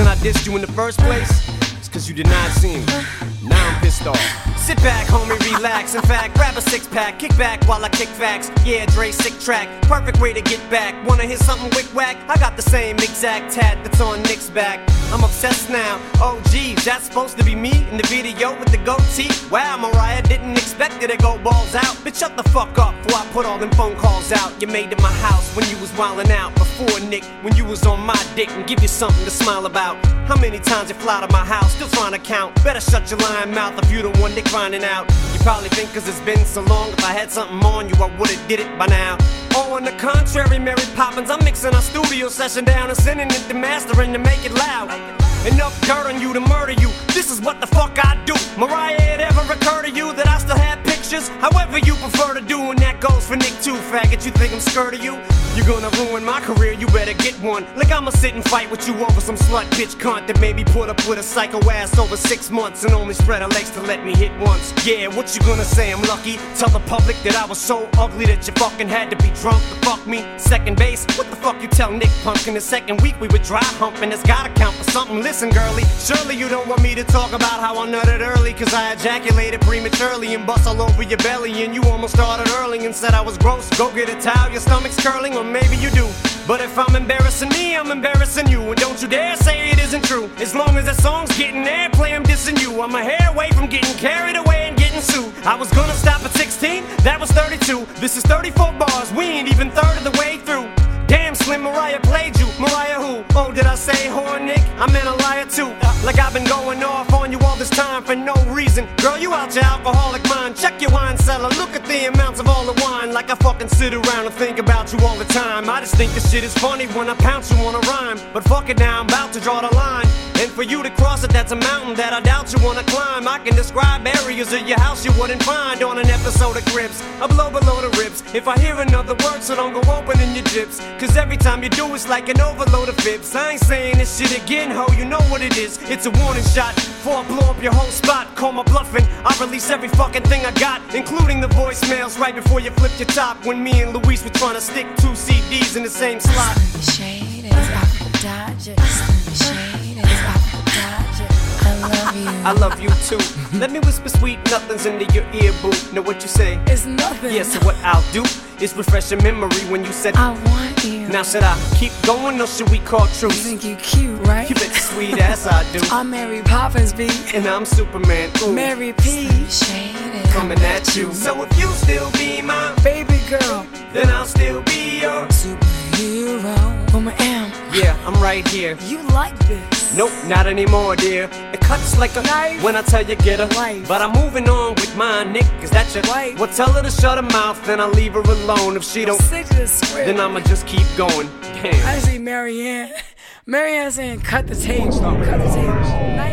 reason I dissed you in the first place is cause you did not see me. Now I'm pissed off. Sit back, homie, relax. In fact, grab a six-pack, kick back while I kick facts. Yeah, Dre, sick track, perfect way to get back. Wanna hear something wick-wack? I got the same exact tat that's on Nick's back. I'm obsessed now. Oh, geez, that's supposed to be me in the video with the goatee? Wow, Mariah, didn't expect it to go balls out. Bitch, shut the fuck up before I put all them phone calls out. You made it my house when you was wildin' out. Before, Nick, when you was on my dick and give you something to smile about. How many times you fly to my house, still trying to count? Better shut your lying mouth if you the one Nick finding out. You probably think cause it's been so long, if I had something on you, I would've did it by now. Oh, on the contrary, Mary Poppins, I'm mixing our studio session down and sending it to mastering to make it loud. Enough dirt on you to murder you, this is what the fuck I do. Mariah, it ever occur to you that I still have pictures? However you prefer to do, and that goes for Nick too, faggot. You think I'm scared of you? You're gonna ruin my career, you better get one. Like I'ma sit and fight with you over some slut bitch cunt that made me put up with a psycho ass over 6 months and only spread her legs to let me hit once. Yeah, what you gonna say, I'm lucky? Tell the public that I was so ugly that you fucking had to be drunk to fuck me. Second base, what the fuck you tell Nick Punk? In the second week we were dry humping, it's gotta count for something. Listen, girlie, surely you don't want me to talk about how I nutted early, cause I ejaculated prematurely and bust all over your belly, and you almost started early and said I was gross. Go get a towel, your stomach's curling, or maybe you do. But if I'm embarrassing me, I'm embarrassing you, and don't you dare say it isn't true. As long as that song's getting airplay, I'm dissing you. I'm a hair away from getting carried away and getting sued. I was gonna stop at 16, that was 32. This is 34 bars, we ain't even third of the way through. Damn, Slim, Mariah played you. Mariah who? Oh, did I say whore, Nick? I meant a liar too. Like I've been going off on you all this time for no reason. Girl, you out your alcoholic mind. Check your wine cellar, look at the amounts of all the wine. Like I fucking sit around and think about you all the time. I just think this shit is funny when I pounce you on a rhyme. But fuck it now, I'm about to draw the line. And for you to cross it, that's a mountain that I doubt you wanna climb. I can describe areas of your house you wouldn't find on an episode of Grips. I blow below the ribs if I hear another word, so don't go opening your jips. Cause every time you do, it's like an overload of fibs. I ain't saying this shit again, ho, you know what it is. It's a warning shot, before I blow up your whole spot. Call my bluffing, I release every fucking thing I got, including the voicemails right before you flip your top. When me and Luis were trying to stick 2 CDs in the same slot. Shade is out the Shade is out the I love you. I love you too. Let me whisper sweet nothings into your ear, boo. Know what you say? It's nothing. Yeah, so what I'll do is refresh your memory when you said I want you. Now should I keep going or should we call truce? You think you cute, right? You bet sweet ass I do. I'm Mary Poppins, B. And I'm Superman, ooh. Mary P. Shade is coming at you. So if you still be my baby girl, then I'll still be your superhero. Woman M. Yeah, I'm right here. You like this? Nope, not anymore, dear. It cuts like a knife when I tell you get a life. But I'm moving on with mine, Nick. Is that your wife? Well, tell her to shut her mouth, then I'll leave her alone. If she don't, stick to the script, then I'ma just keep going. Damn. I see Marianne. Marianne saying, cut the tape. Cut the tape.